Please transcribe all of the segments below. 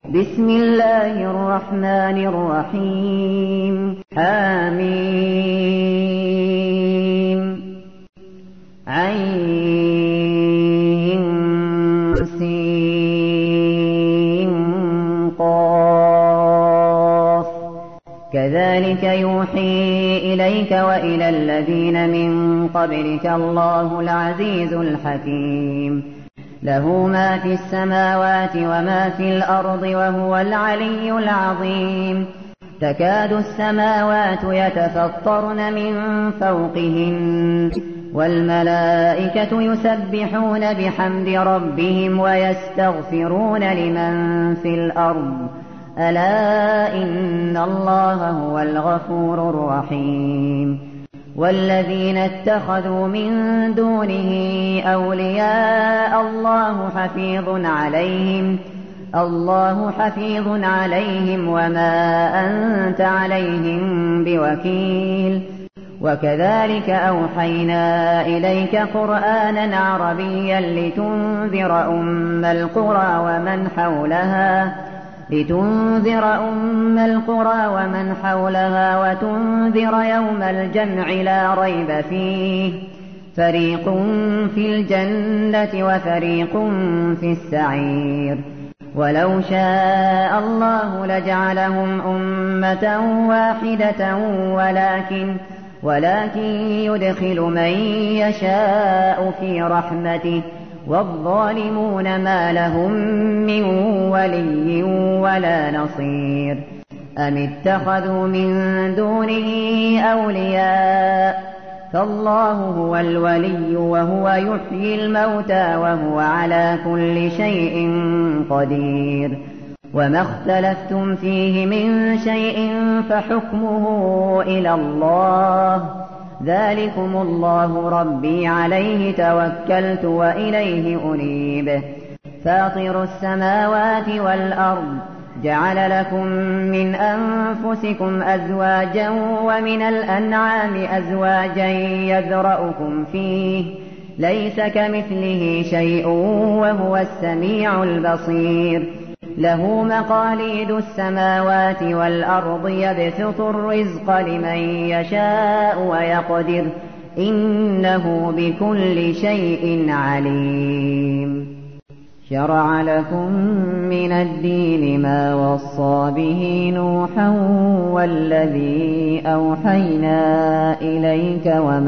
بسم الله الرحمن الرحيم حميم عين سين قاف كذلك يوحي إليك وإلى الذين من قبلك الله العزيز الحكيم له ما في السماوات وما في الأرض وهو العلي العظيم تكاد السماوات يتفطرن من فوقهن والملائكة يسبحون بحمد ربهم ويستغفرون لمن في الأرض ألا إن الله هو الغفور الرحيم والذين اتخذوا من دونه أولياء الله حفيظ عليهم وما أنت عليهم بوكيل وكذلك أوحينا إليك قرآنا عربيا لتنذر أم القرى ومن حولها وتنذر يوم الجمع لا ريب فيه فريق في الجنة وفريق في السعير ولو شاء الله لجعلهم أمة واحدة ولكن يدخل من يشاء في رحمته والظالمون ما لهم من ولي ولا نصير أم اتخذوا من دونه أولياء فالله هو الولي وهو يحيي الموتى وهو على كل شيء قدير وما اختلفتم فيه من شيء فحكمه إلى الله ذلكم الله ربي عليه توكلت وإليه أنيب فاطر السماوات والأرض جعل لكم من أنفسكم أزواجا ومن الأنعام أزواجا يذرأكم فيه ليس كمثله شيء وهو السميع البصير له مقاليد السماوات والأرض يبسط الرزق لمن يشاء ويقدر إنه بكل شيء عليم شرع لكم من الدين ما وصى به نوحا والذي أوحينا إليك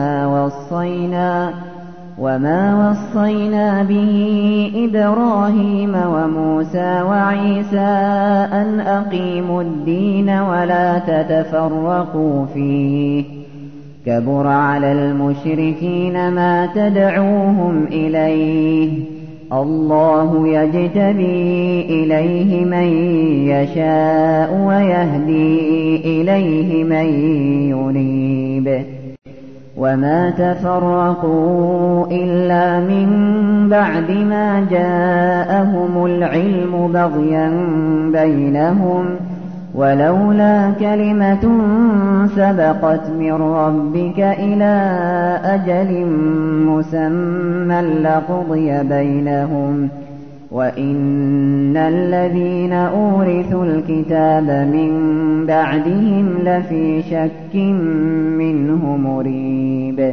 وما وصينا به إبراهيم وموسى وعيسى أن أقيموا الدين ولا تتفرقوا فيه كبر على المشركين ما تدعوهم إليه الله يجتبي إليه من يشاء ويهدي إليه من ينيب وما تفرقوا إلا من بعد ما جاءهم العلم بغيا بينهم ولولا كلمة سبقت من ربك إلى أجل مسمى لقضي بينهم وإن الذين أورثوا الكتاب من بعدهم لفي شك منه مريب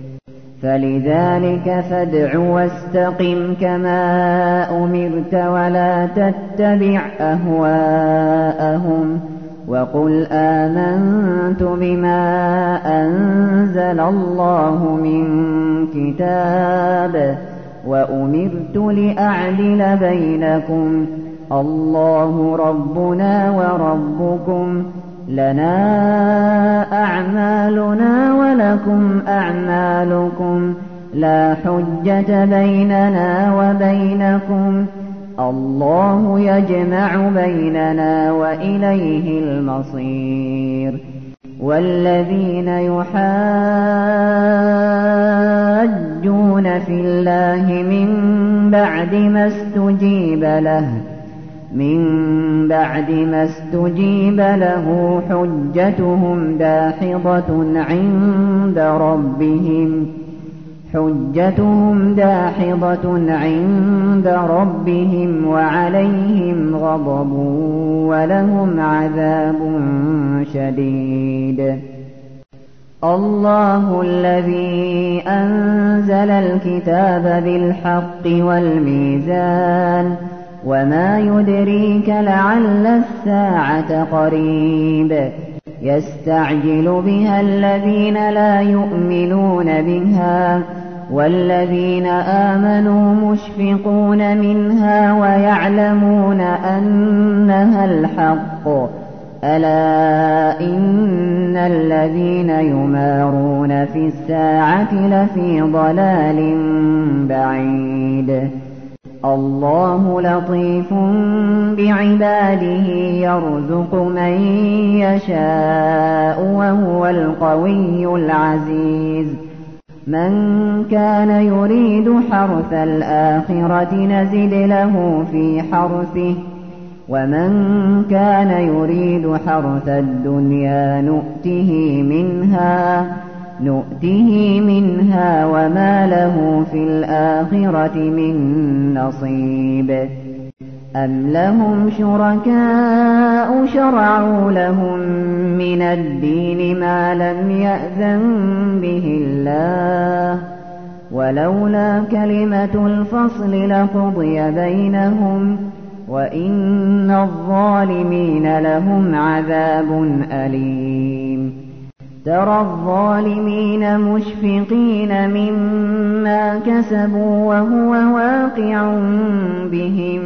فلذلك فادع واستقم كما أمرت ولا تتبع أهواءهم وقل آمنت بما أنزل الله من كتاب وأمرت لأعدل بينكم الله ربنا وربكم لنا أعمالنا ولكم أعمالكم لا حجة بيننا وبينكم الله يجمع بيننا وإليه المصير والذين يحاجون في الله من بعد ما استجيب له حجتهم داحضة عند ربهم حجتهم داحضة عند ربهم وعليهم غضب ولهم عذاب شديد. الله الذي أنزل الكتاب بالحق والميزان وما يدريك لعل الساعة قريب يستعجل بها الذين لا يؤمنون بها والذين آمنوا مشفقون منها ويعلمون أنها الحق ألا إن الذين يمارون في الساعة لفي ضلال بعيد. الله لطيف بعباده يرزق من يشاء وهو القوي العزيز. من كان يريد حرث الآخرة نزد له في حرثه ومن كان يريد حرث الدنيا نؤته منها وما له في الآخرة من نصيب. أم لهم شركاء شرعوا لهم من الدين ما لم يأذن به الله ولولا كلمة الفصل لقضي بينهم وإن الظالمين لهم عذاب أليم. ترى الظالمين مشفقين مما كسبوا وهو واقع بهم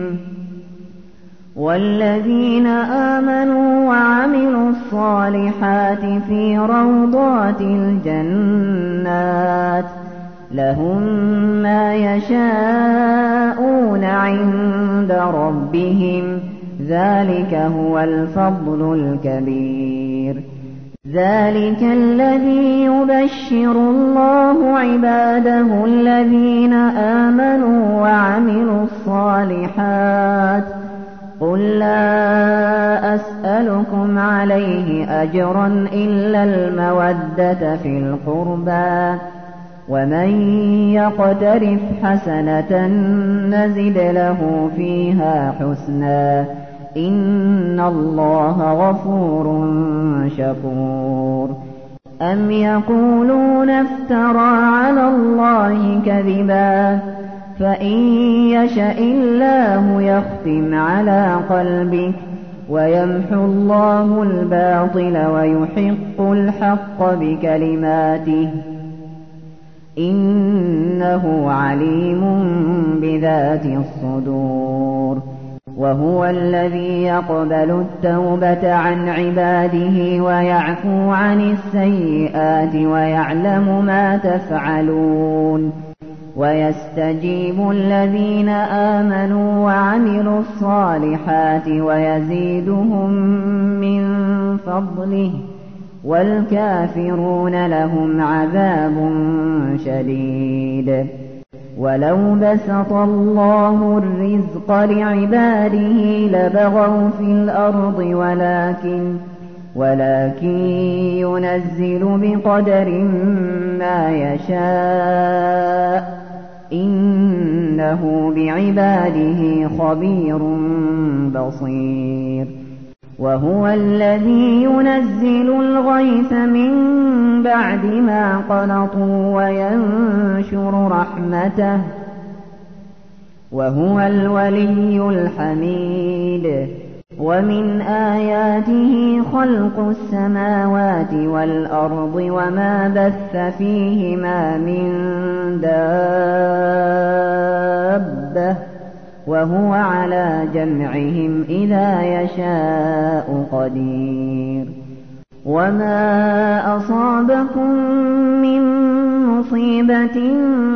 والذين آمنوا وعملوا الصالحات في روضات الجنات لهم ما يشاءون عند ربهم ذلك هو الفضل الكبير. ذلك الذي يبشر الله عباده الذين آمنوا وعملوا الصالحات قل لا أسألكم عليه أجرا إلا المودة في القربى ومن يقترف حسنة نزد له فيها حسنا إن الله غفور شكور. أم يقولون افترى على الله كذبا فإن يشأ الله يختم على قلبك ويمحو الله الباطل ويحق الحق بكلماته إنه عليم بذات الصدور. وهو الذي يقبل التوبة عن عباده ويعفو عن السيئات ويعلم ما تفعلون ويستجيب الذين آمنوا وعملوا الصالحات ويزيدهم من فضله والكافرون لهم عذاب شديد. ولو بسط الله الرزق لعباده لبغوا في الأرض ولكن ينزل بقدر ما يشاء إنه بعباده خبير بصير. وهو الذي ينزل الغيث من بعد ما قنطوا وينشر رحمته وهو الولي الحميد. ومن آياته خلق السماوات والأرض وما بث فيهما من دابة وهو على جمعهم إذا يشاء قدير. وما أصابكم من مصيبة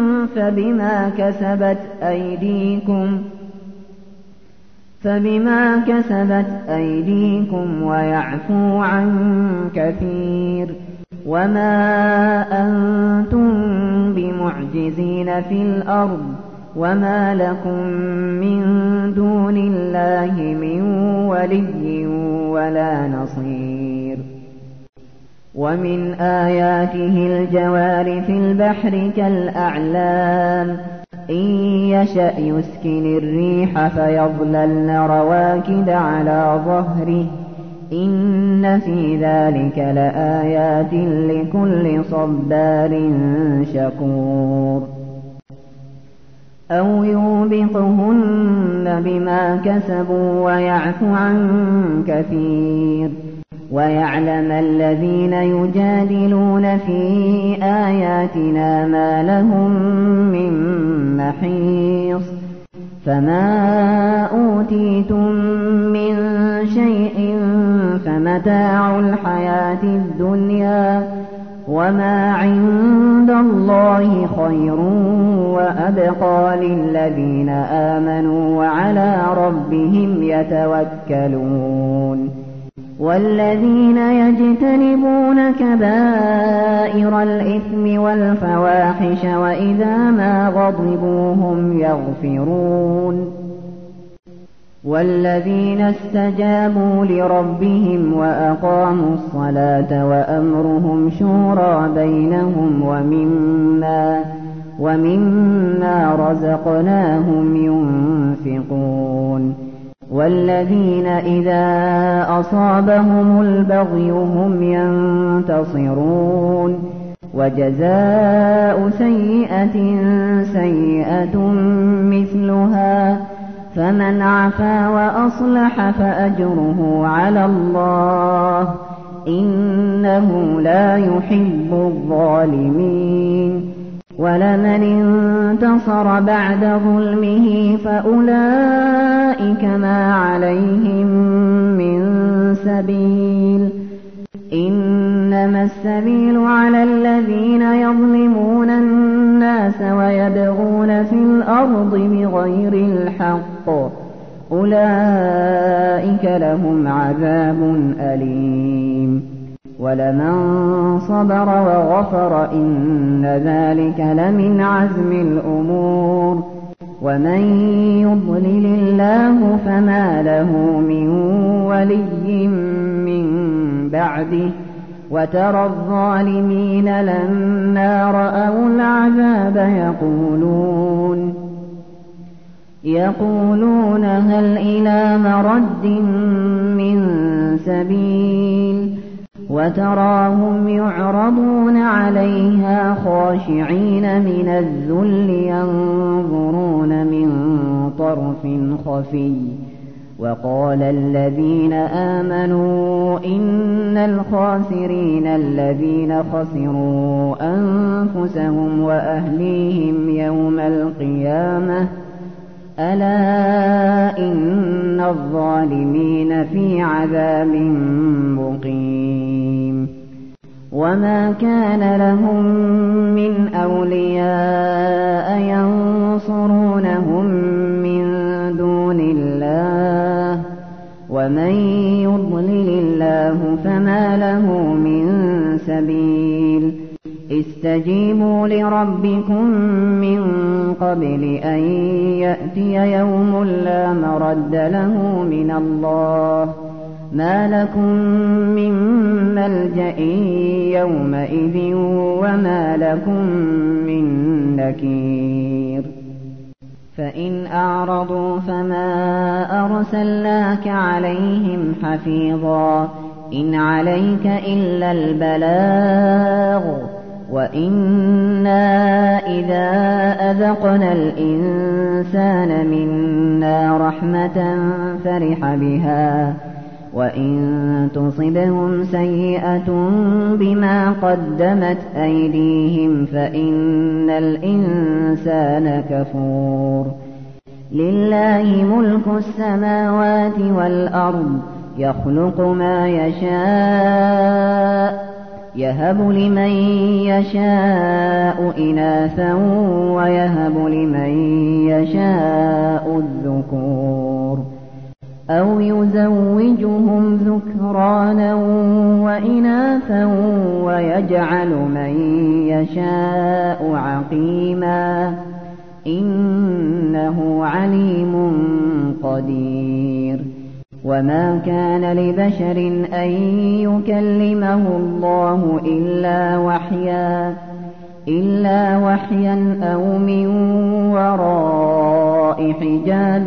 فبما كسبت أيديكم ويعفو عن كثير. وما أنتم بمعجزين في الأرض وما لكم من دون الله من ولي ولا نصير. ومن آياته الجوار في البحر كالأعلام إن يشأ يسكن الريح فيظللن رواكد على ظهره إن في ذلك لآيات لكل صبار شكور أو يوبقهن بما كسبوا ويعفو عن كثير ويعلم الذين يجادلون في آياتنا ما لهم من محيص فما أوتيتم من شيء فمتاع الحياة الدنيا وما عند الله خير وأبقى للذين آمنوا وعلى ربهم يتوكلون والذين يجتنبون كبائر الإثم والفواحش وإذا ما غضبوا هم يغفرون والذين استجابوا لربهم وأقاموا الصلاة وأمرهم شورى بينهم ومما رزقناهم ينفقون والذين إذا أصابهم البغي هم ينتصرون وجزاء سيئة سيئة مثلها فمن عفا وأصلح فأجره على الله إنه لا يحب الظالمين ولمن انتصر بعد ظلمه فأولئك ما عليهم من سبيل إنما السبيل على الذين يظلمون الناس ويبغون في الأرض بغير الحق أولئك لهم عذاب أليم ولمن صبر وغفر إن ذلك لمن عزم الأمور ومن يضلل الله فما له من ولي من بعده وترى الظالمين لما رأوا العذاب يقولون هل إلى مرد من سبيل وتراهم يعرضون عليها خاشعين من الذل ينظرون من طرف خفي وقال الذين آمنوا إن الخاسرين الذين خسروا أنفسهم وأهليهم يوم القيامة ألا إن الظالمين في عذاب مقيم وما كان لهم من أولياء ينصرونهم من دون الله ومن يضلل الله فما له من سبيل استجيبوا لربكم من قبل أن يأتي يوم لا مرد له من الله ما لكم من ملجأ يومئذ وما لكم من نكير فإن أعرضوا فما أرسلناك عليهم حفيظا إن عليك إلا البلاغ وإنا إذا أذقنا الإنسان منا رحمة فرح بها وإن تصبهم سيئة بما قدمت أيديهم فإن الإنسان كفور لله ملك السماوات والأرض يخلق ما يشاء يهب لمن يشاء إناثا ويهب لمن يشاء الذكور أو يزوجهم ذكرانا وإناثا ويجعل من يشاء عقيما إنه عليم قدير وما كان لبشر أن يكلمه الله إلا وحيا أو من وراء حجاب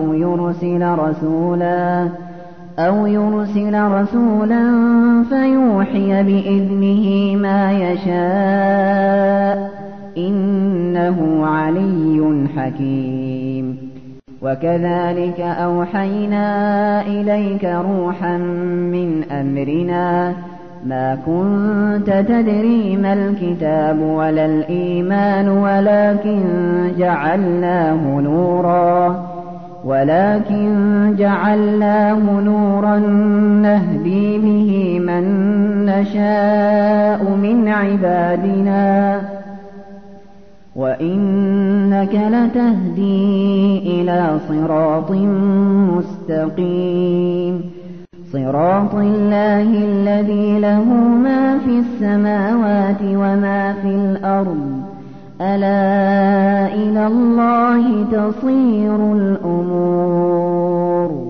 أو يرسل رسولا فيوحي بإذنه ما يشاء إنه علي حكيم. وكذلك أوحينا إليك روحا من أمرنا ما كنت تدري ما الكتاب ولا الإيمان ولكن جعلناه نورا نهدي به من نشاء من عبادنا وإنك لتهدي إلى صراط مستقيم صراط الله الذي له ما في السماوات وما في الأرض ألا إلى الله تصير الأمور.